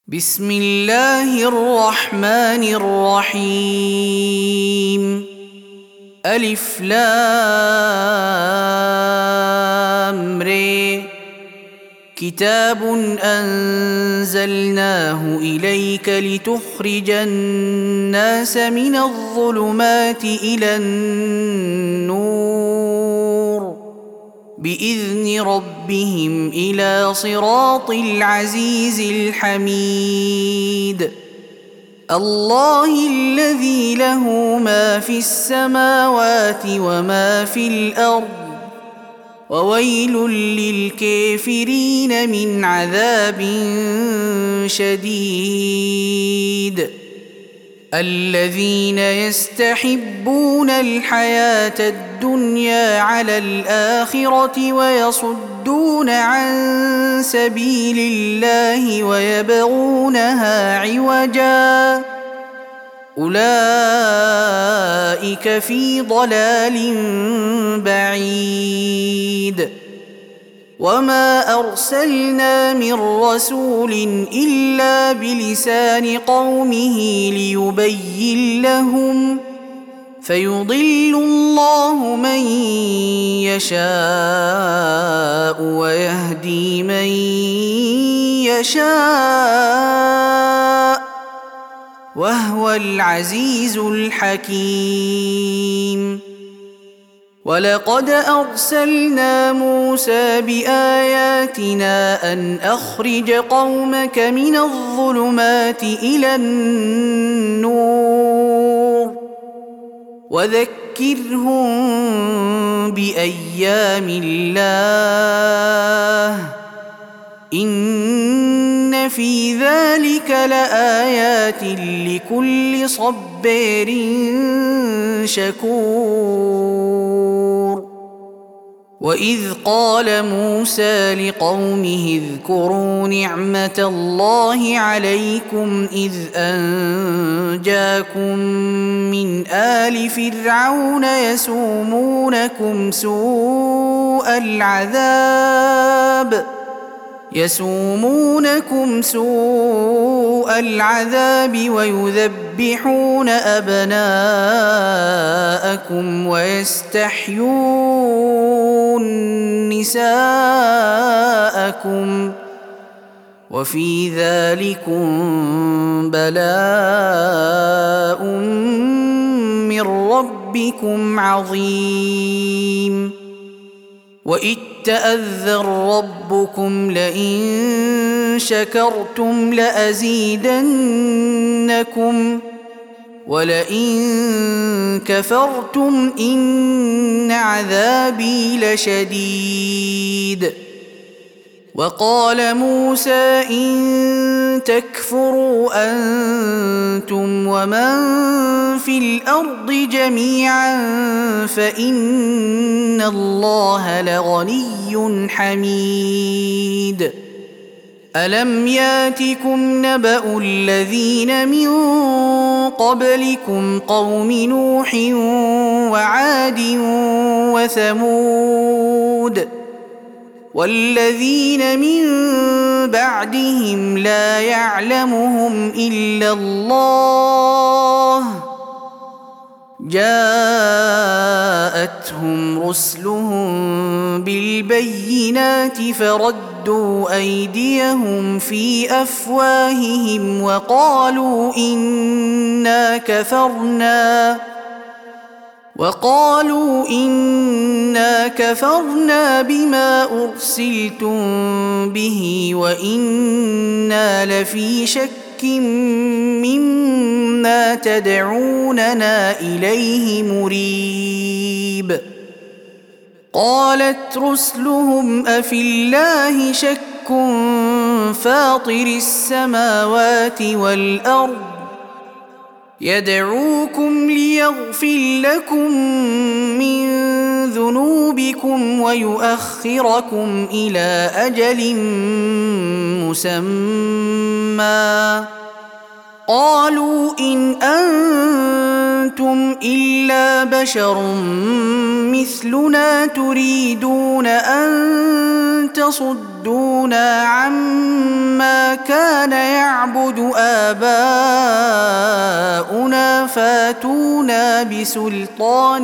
بسم الله الرحمن الرحيم. ألف لام ر. كتاب أنزلناه إليك لتخرج الناس من الظلمات إلى النور بإذن ربهم إلى صراط العزيز الحميد. الله الذي له ما في السماوات وما في الأرض، وويل للكافرين من عذاب شديد. الذين يستحبون الحياة الدنيا على الآخرة ويصدون عن سبيل الله ويبغونها عوجا، أولئك في ضلال بعيد. وما أرسلنا من رسول إلا بلسان قومه ليبين لهم، فيضل الله من يشاء ويهدي من يشاء، وهو العزيز الحكيم. ولقد أرسلنا موسى بآياتنا أن أخرج قومك من الظلمات إلى النور وذكرهم بأيام الله، إن في ذلك لآيات لكل صبار شكور. وإذ قال موسى لقومه اذكروا نعمة الله عليكم إذ أنجاكم من آل فرعون يسومونكم سوء العذاب ويذبحون أبناءكم ويستحيون نساءكم، وفي ذلكم بلاء من ربكم عظيم. وإذ تأذن ربكم لئن شكرتم لأزيدنكم ولئن كفرتم إن عذابي لشديد. وقال موسى إن تكفروا أنتم ومن في الأرض جميعا فإن الله لغني حميد. ألم ياتكم نبأ الذين من قبلكم قوم نوح وعاد وثمود والذين من بعدهم لا يعلمهم إلا الله، جاءتهم رسلهم بالبينات فردوا أيديهم في أفواههم وقالوا إنا كفرنا بما أرسلتم به وإنا لفي شك مما تدعوننا إليه مريب. قالت رسلهم أفي الله شك فاطر السماوات والأرض يدعوكم ليغفر لكم من ذنوبكم ويؤخركم إلى أجل مسمى، قالوا إن أنتم إلا بشر مثلنا تريدون أن تصدونا عما ما كان يعبد آباؤنا فاتونا بسلطان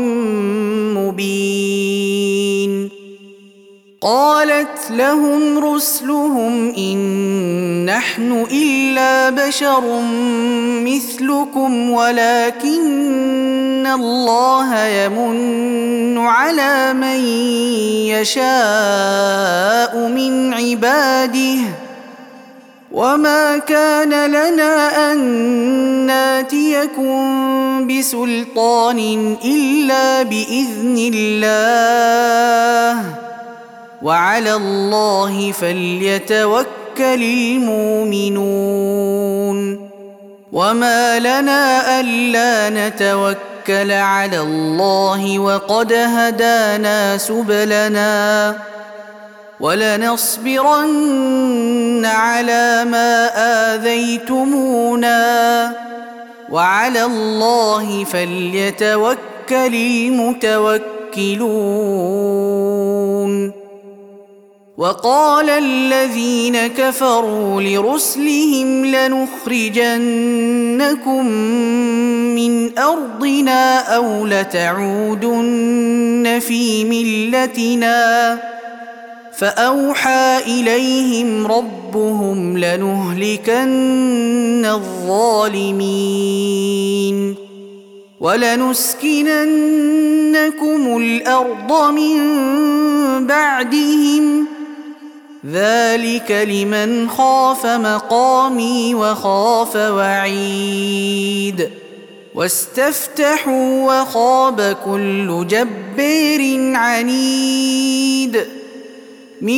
مبين. قالت لهم رسلهم إن نحن إلا بشر مثلكم ولكن الله يمن على من يشاء من عباده وما كان لنا أن ناتيكم بسلطان إلا بإذن الله وعلى الله فليتوكل المؤمنون. وما لنا ألا نتوكل على الله وقد هدانا سبلنا ولنصبرن على ما آذيتمونا وعلى الله فليتوكل المتوكلون. وقال الذين كفروا لرسلهم لنخرجنكم من أرضنا أو لتعودن في ملتنا فأوحى إليهم ربهم لنهلكن الظالمين ولنسكننكم الأرض من بعدهم ذلك لمن خاف مقامي وخاف وعيد. واستفتحوا وخاب كل جبار عنيد من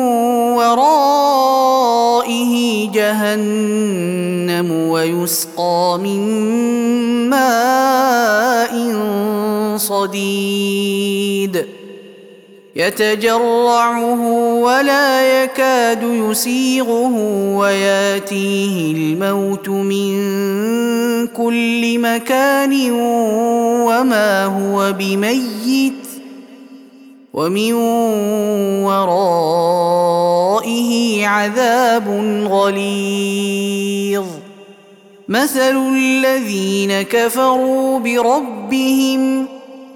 ورائه جهنم ويسقى من ماء صديد يتجرعه ولا يكاد يسيغه وياتيه الموت من كل مكان وما هو بميت ومن ورائه عذاب غليظ. مثل الذين كفروا بربهم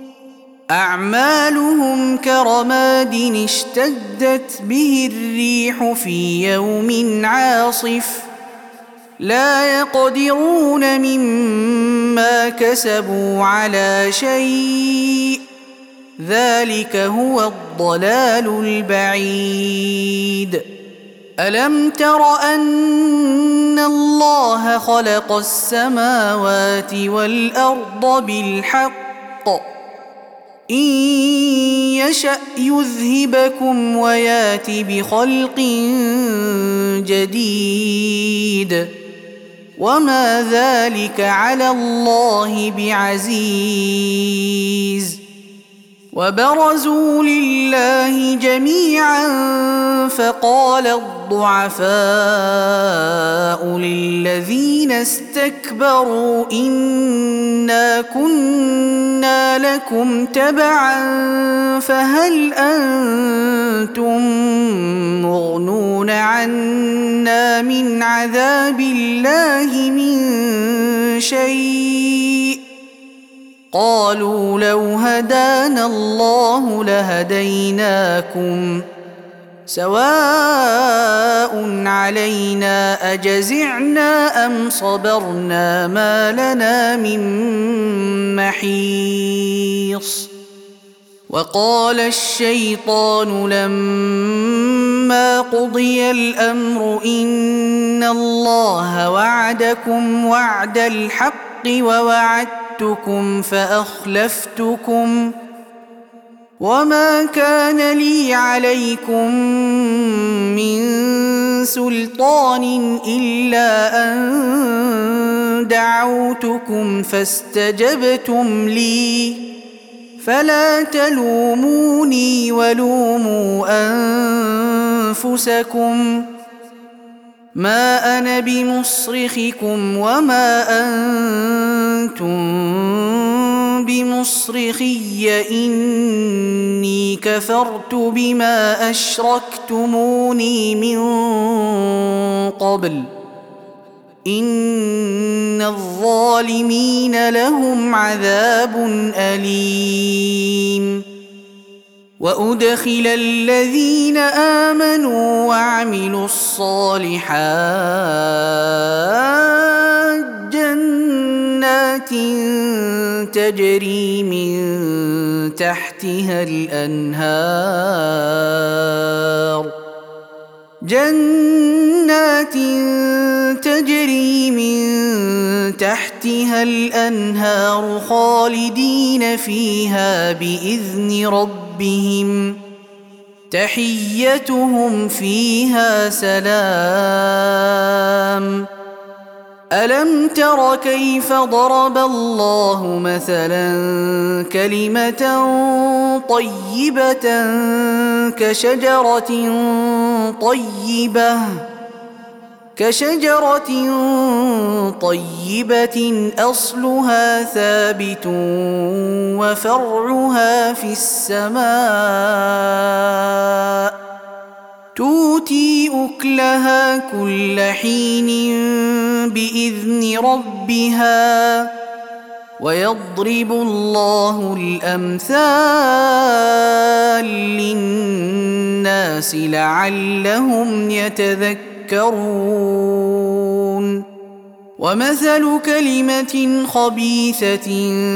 أعمالهم كرماد اشتدت به الريح في يوم عاصف لا يقدرون مما كسبوا على شيء ذلك هو الضلال البعيد. ألم تر أن الله خلق السماوات والأرض بالحق إن يشأ يذهبكم ويات بخلق جديد وما ذلك على الله بعزيز. وبرزوا لله جميعا فقال الضعفاء للذين استكبروا إنا كنا لكم تبعا فهل أنتم مغنون عنا من عذاب الله من شيء قالوا لو هدانا الله لهديناكم سواء علينا أجزعنا أم صبرنا ما لنا من محيص. وقال الشيطان لما قضي الأمر إن الله وعدكم وعد الحق ووعدتكم فأخلفتكم وما كان لي عليكم من سلطان إلا أن دعوتكم فاستجبتم لي فلا تلوموني ولوموا أنفسكم ما أنا بمصرخكم وما أنتم بمصرخي إني كفرت بما أشركتموني من قبل إن الظالمين لهم عذاب أليم وأدخل الذين آمنوا وعملوا الصالحات جنات تجري من تحتها الأنهار خالدين فيها بإذن ربهم تحيتهم فيها سلام ألم تر كيف ضرب الله مثلا كلمة طيبة كشجرة طيبة أصلها ثابت وفرعها في السماء تؤتي أكلها كل حين بإذن ربها ويضرب الله الأمثال للناس لعلهم يتذكرون ومثل كلمة خبيثة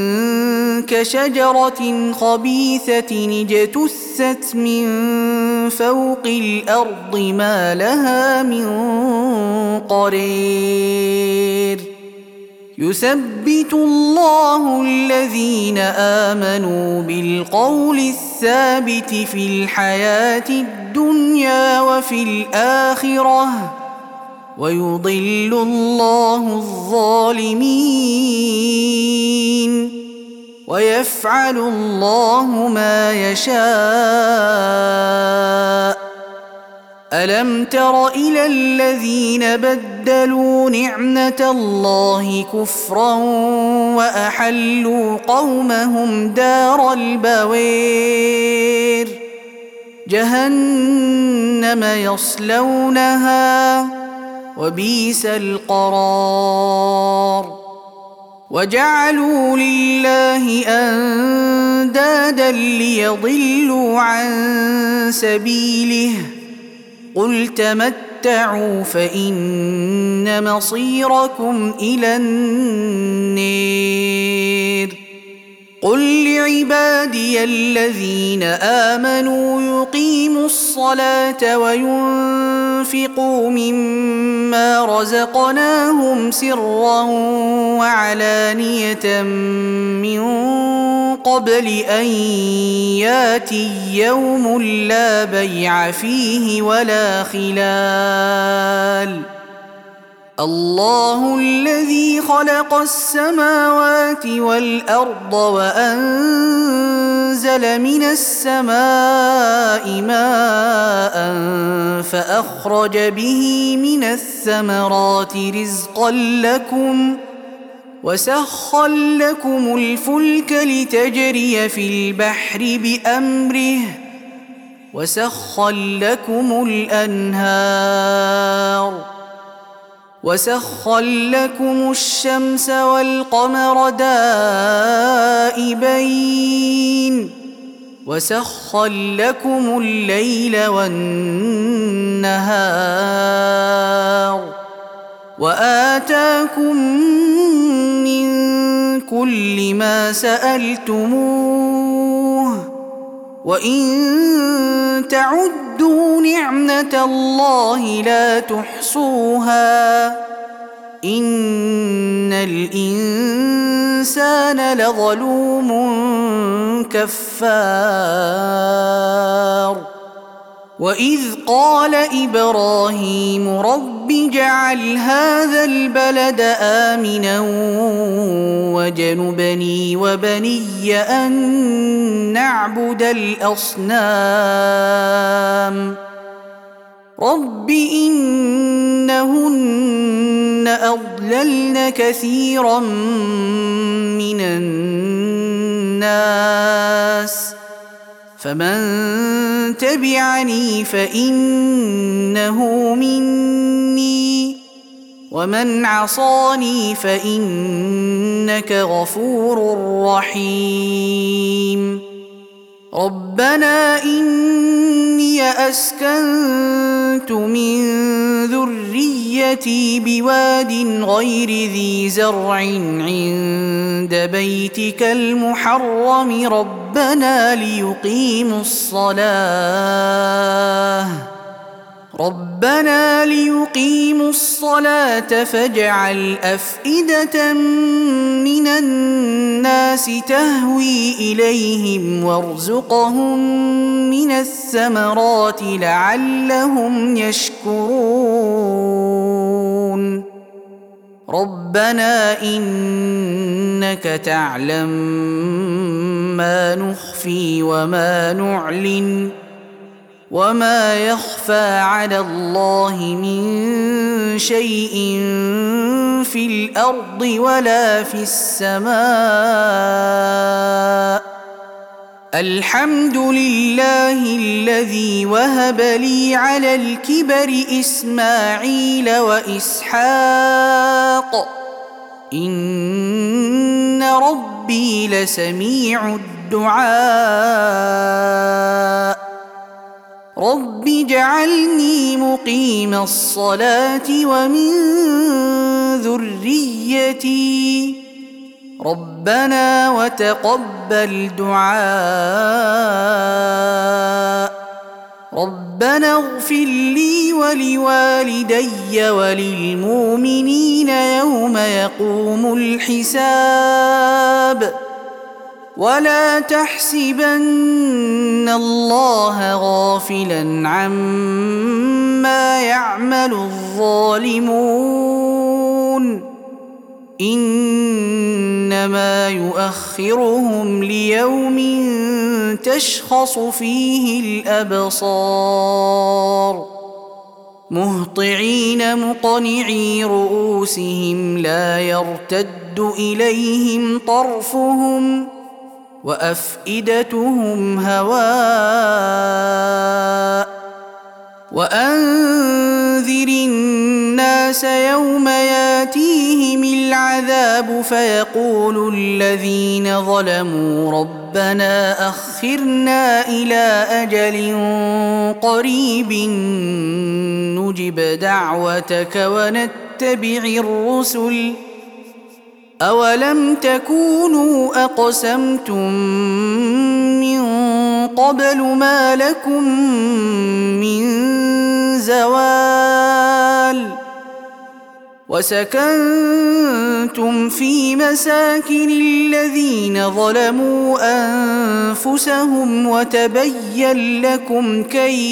كشجرة خبيثة اجتثت من فوق الأرض ما لها من قرير يثبت الله الذين آمنوا بالقول الثابت في الحياة الدنيا وفي الآخرة ويضل الله الظالمين ويفعل الله ما يشاء ألم تر إلى الذين بدلوا نعمة الله كفرا وأحلوا قومهم دار البوير جهنم يصلونها وبئس القرار وجعلوا لله أندادا ليضلوا عن سبيله قل تمتعوا فإن مصيركم إلى النار قل لعبادي الذين آمنوا يقيموا الصلاة وينفقوا مما رزقناهم سرا وعلانية من قبل أن ياتي يوم لا بيع فيه ولا خلال الله الذي خلق السماوات والأرض وأنزل من السماء ماء فأخرج به من الثمرات رزقا لكم وسخر لكم الفلك لتجري في البحر بأمره وسخر لكم الأنهار وسخر لكم الشمس والقمر دائبين وسخر لكم الليل والنهار وآتاكم من كل ما سألتموه وإن تعدوا نعمة الله لا تحصوها إن الإنسان لظلوم كفار وإذ قال إبراهيم رب اجعل هذا البلد آمنا واجنبني وبني أن نعبد الأصنام رب إنهن أضللن كثيرا من الناس فمن تبعني فإنه مني ومن عصاني فإنك غفور رحيم ربنا إني أسكنت من ذريتي بواد غير ذي زرع عند بيتك المحرم ربنا ليقيموا الصلاة فاجعل أفئدة من الناس تهوي إليهم وارزقهم من الثمرات لعلهم يشكرون ربنا إنك تعلم ما نخفي وما نعلن وما يخفى على الله من شيء في الأرض ولا في السماء الحمد لله الذي وهب لي على الكبر إسماعيل وإسحاق إن ربي لسميع الدعاء رب اجعلني مقيم الصلاة ومن ذريتي ربنا وتقبل دعاء ربنا اغفر لي ولوالدي وللمؤمنين يوم يقوم الحساب ولا تحسبن الله غافلا عما يعمل الظالمون إنما يؤخرهم ليوم تشخص فيه الأبصار مهطعين مقنعي رؤوسهم لا يرتد إليهم طرفهم وأفئدتهم هواء وأنذر الناس يوم ياتيهم العذاب فيقول الذين ظلموا ربنا أخرنا إلى أجل قريب نجب دعوتك ونتبع الرسل أولم تكونوا أقسمتم من قبل ما لكم من زوال وسكنتم في مساكن الذين ظلموا أنفسهم وتبين لكم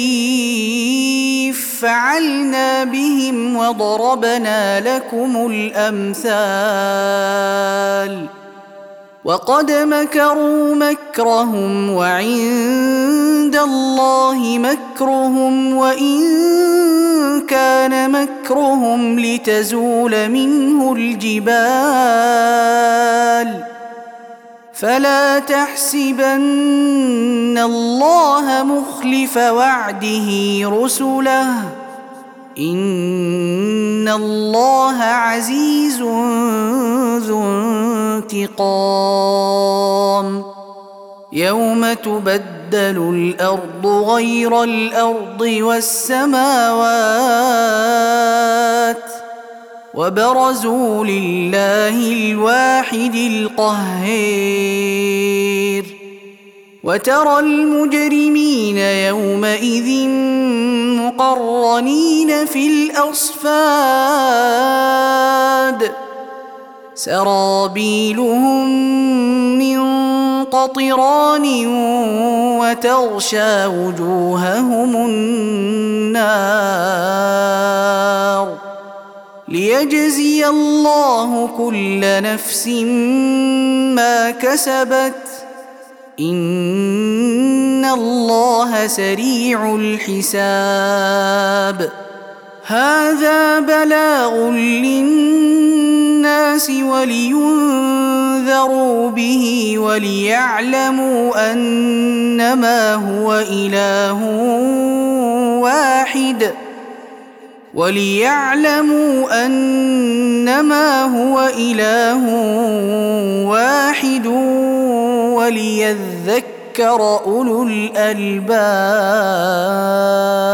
كيف فعلنا بهم وضربنا لكم الأمثال وقد مكروا مكرهم وعند الله مكرهم وإن كان مكرهم لتزول منه الجبال فلا تحسبن الله مخلف وعده رسله إن الله عزيز ذو انتقام يوم تبدل الأرض غير الأرض والسماوات وبرزوا لله الواحد القهار وترى المجرمين يومئذ مقرنين في الأصفاد سرابيلهم من قطران وتغشى وجوههم النار ليجزي الله كل نفس ما كسبت إن الله سريع الحساب هذا بلاغ للناس ولينذروا به وليعلموا أنما هو إله واحد وليعلموا أنما هو إله واحد وليذكر أولو الألباب.